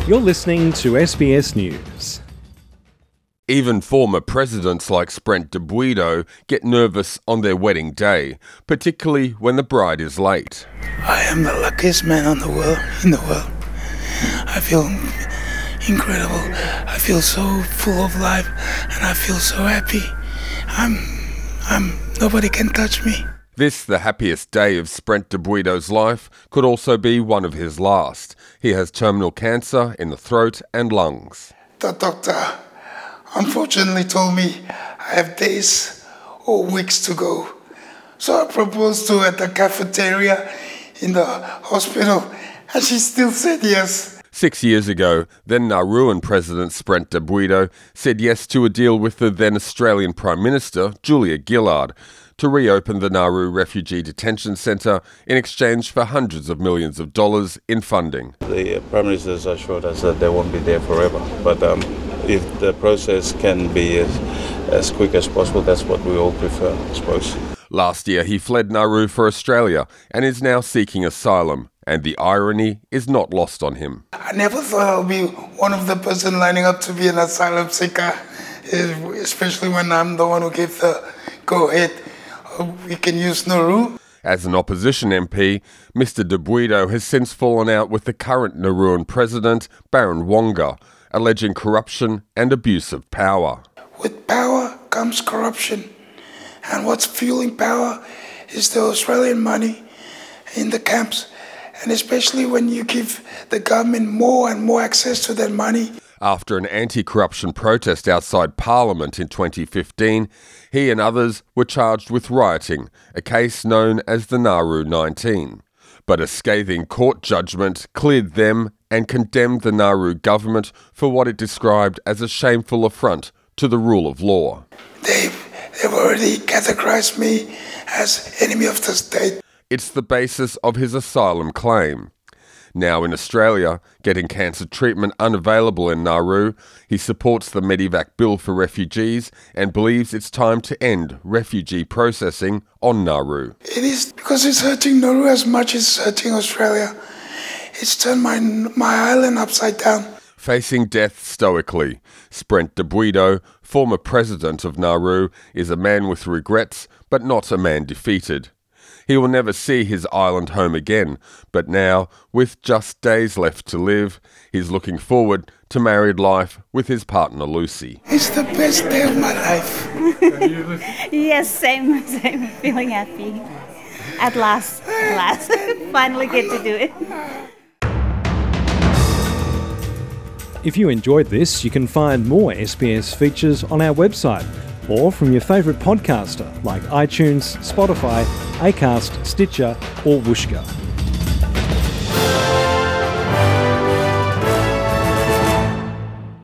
You're listening to SBS News. Even former presidents like Sprent Dubwido get nervous on their wedding day, particularly when the bride is late. I am the luckiest man in the world. I feel incredible. I feel so full of life, and I feel so happy. Nobody can touch me. This, the happiest day of Sprent Dubwido's life, could also be one of his last. He has terminal cancer in the throat and lungs. The doctor unfortunately told me I have days or weeks to go. So I proposed to her at the cafeteria in the hospital, and she still said yes. 6 years ago, then Nauruan President Sprent Dubwido said yes to a deal with the then Australian Prime Minister, Julia Gillard, to reopen the Nauru Refugee Detention Centre in exchange for hundreds of millions of dollars in funding. The Prime Minister has assured us that they won't be there forever, but if the process can be as quick as possible, that's what we all prefer, I suppose. Last year he fled Nauru for Australia and is now seeking asylum, and the irony is not lost on him. I never thought I'll be one of the person lining up to be an asylum seeker, especially when I'm the one who gave the go-ahead. We can use Nauru. As an opposition MP, Mr Dubwido has since fallen out with the current Nauruan president, Baron Wonga, alleging corruption and abuse of power. With power comes corruption. And what's fueling power is the Australian money in the camps. And especially when you give the government more and more access to that money. After an anti-corruption protest outside Parliament in 2015, he and others were charged with rioting, a case known as the Nauru 19. But a scathing court judgment cleared them and condemned the Nauru government for what it described as a shameful affront to the rule of law. They've already categorised me as enemy of the state. It's the basis of his asylum claim. Now in Australia, getting cancer treatment unavailable in Nauru, he supports the Medivac bill for refugees and believes it's time to end refugee processing on Nauru. It is because it's hurting Nauru as much as it's hurting Australia. It's turned my island upside down. Facing death stoically, Sprent Dubwido, former president of Nauru, is a man with regrets, but not a man defeated. He will never see his island home again, but now, with just days left to live, he's looking forward to married life with his partner Lucy. It's the best day of my life. Yes, same. Feeling happy. At last. Finally get to do it. If you enjoyed this, you can find more SBS features on our website or from your favourite podcaster like iTunes, Spotify, Acast, Stitcher or Whooshkaa.